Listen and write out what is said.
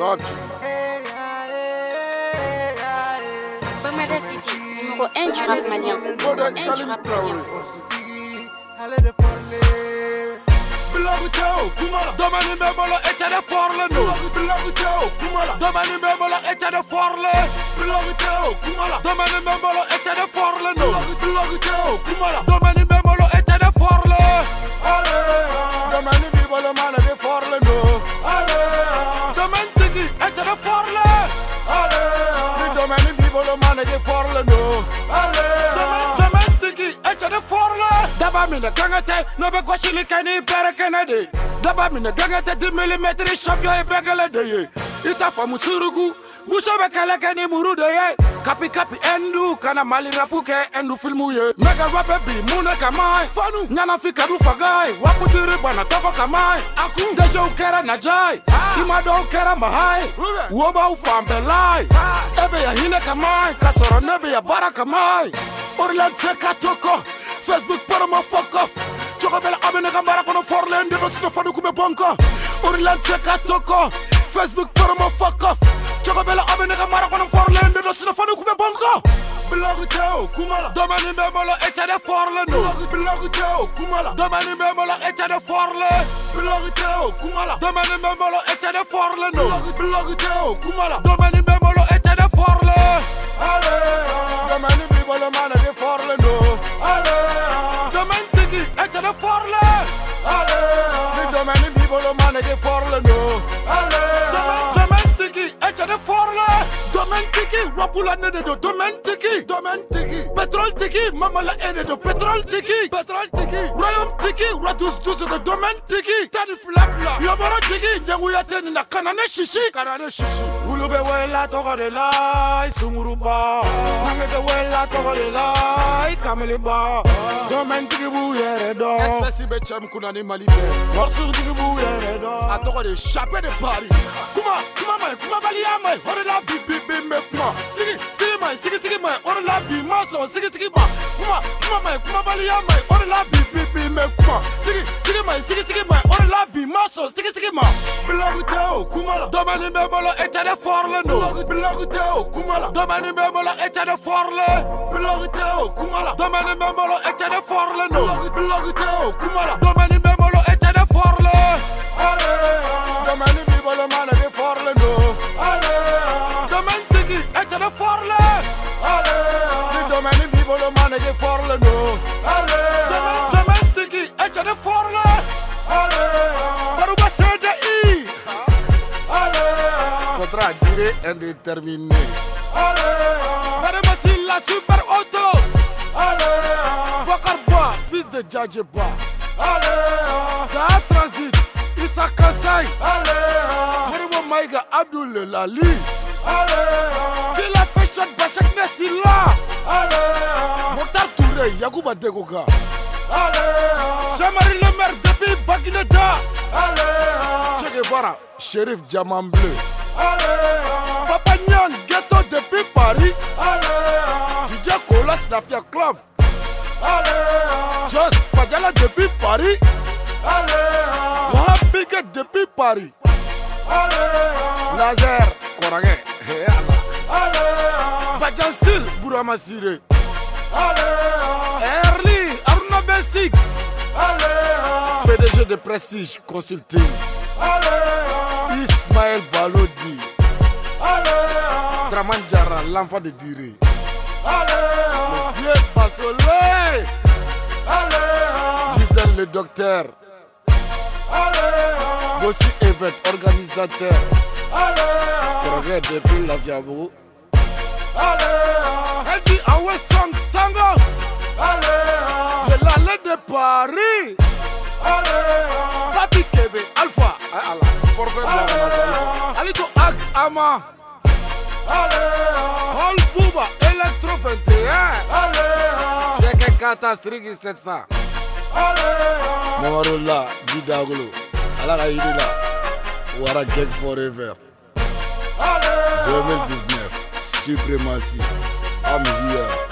Bamada City, numéro 1 du rap malien. Domani memolo ete de forle no. Domani memolo ete de forle. Domani memolo ete de forle no. Domani memolo ete de forle. Domani memolo mana de forle no. Domani tigi ete de forle. Domani memolo mana de forle no. Domani tigi ete de forle. Daba mina gangate no be kwashili kani pere kenede. Daba mina gangate 10 mm champion e begale de ye. Ita famu surugu musho be kala kani muru de ye. Kapi kapi endu kana mali rapuke endu filmu ye. Mega rape bi muna kamai fanu nyana fika du fagai wapu diri bana toko kamai aku dejo kera najai imado kera mahai woba ufambelai ebe ya hine kamai kasoro nebe ya bara kamai Orland seka toko Facebook para ma fuck off Choka bela abene kamara kono forlen de sino fanu kume bonko Orland seka toko Facebook para ma fuck off Choka bela abene kamara kono forlen de sino fanu kume bonko Bloguteo kumala Domani memolo ete de forle no Bloguteo kumala Domani memolo ete de forle Bloguteo kumala Domani memolo ete de forle no Bloguteo kumala Domani memolo ete de forle Domani memolo mana de forle no Domani tigi ete de forle Domani memolo mana de forle no Domani tigi ete de forle Domani tigi wapula nede do Domani tigi Petrol tigi mama la ene do petrol tigi Royaume tigi ratus tusu do Domani tigi Tani flafla Yoboro tigi nyangu ya teni na kanane shishi Ulube wela toka de la Sunguruba Nange de wela toka de la Kameliba Domani tigi bouyere do Espèce bechem kuna ni malibe Morsur tigi bouyere do A toka de chapé de Paris Kuma bali ya mai Hore la bi me kuma Sigi mai Hore la bi maso Sigi ma Kuma bali ya mai Hore la bi me kuma Sigi mai Hore la bi maso Sigi ma Bloguteo kumala Domani memolo ete de forle no Bloguteo kumala Domani memolo ete de forle Bloguteo kumala Domani memolo ete de forle no Bloguteo kumala Domani memolo ete de forle Domani memolo mana de forle no Domani tigi ete de forle Domani memolo mana de forle no Domani tigi ete de forle Baruba CDI Contrat duré indéterminé Madame la super auto Bakar Ba, fils de Djadje Ba Daa Transit, Issa Kassai Moribo Maïga Abdoul Lali Kila Fashion Bachak Nessila Mokhtar Touré, Yagouba Degoga Jean-Marie Le Maire depuis Baguineda Che Guevara, Shérif Diamant Bleu Papa Nyan, Ghetto depuis Paris DJ Colas Nafia Club Just Fadjala depuis Paris Wahab Biget depuis Paris Lazer Korangé Bajan Stil Bourama Siré Erli Aruna Bessig PDG de Prestige Consulting Ismaël Balodi Draman Diarra, l'enfant de Diré le vieux Bassolé Gisèle le docteur Bossi Event, organisateur Progrès depuis la Viabou Elji Awe Song Sango Le Lalé de Paris Papi Kebe Alpha Forfait Blanc Alito Ag Ama Hol Bouba Electro 21 C'est que catastrophe 700 Mamarula Didagolo Ala Idila Wara Gang Forever 2019 Suprématie I'm here